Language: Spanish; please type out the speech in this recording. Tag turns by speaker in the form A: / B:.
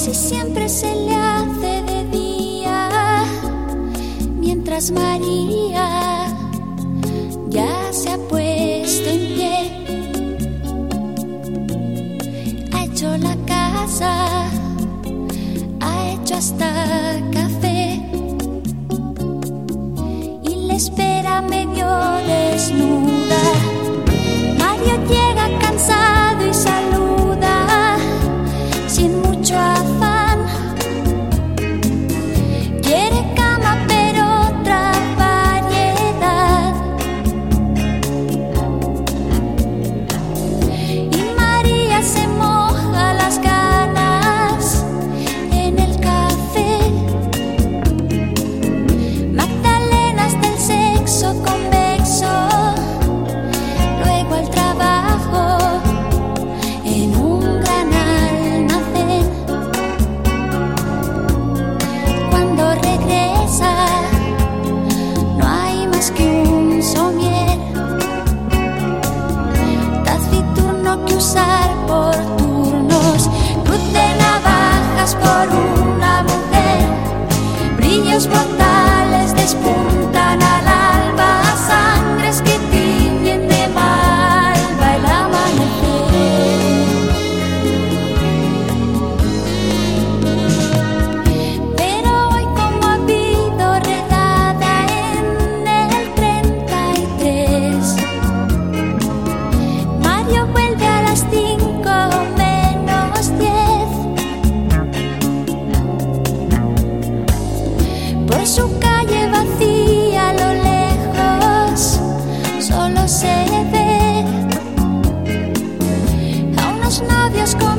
A: si siempre se le hace de día, mientras María ya se ha puesto en pie, ha hecho la casa, ha hecho hasta café y le espera medio desnuda. Mario llega cansado y saluda sin mucho afán. Quiere cama pero otra variedad. Y María se moja las ganas en el café. Magdalenas del sexo convexo. Luego al trabajo en un gran almacén. Cuando regresa no hay más que un somier taciturno que usar por turnos. Cruz de navajas por una mujer, brillos mortales despuntan al alba, sangres que tiñen de malva el amanecer. Pero hoy como ha habido redada en el 33, Mario vuelve a las 5 menos 10. Por su calle vacía a lo lejos solo se ve a unos novios con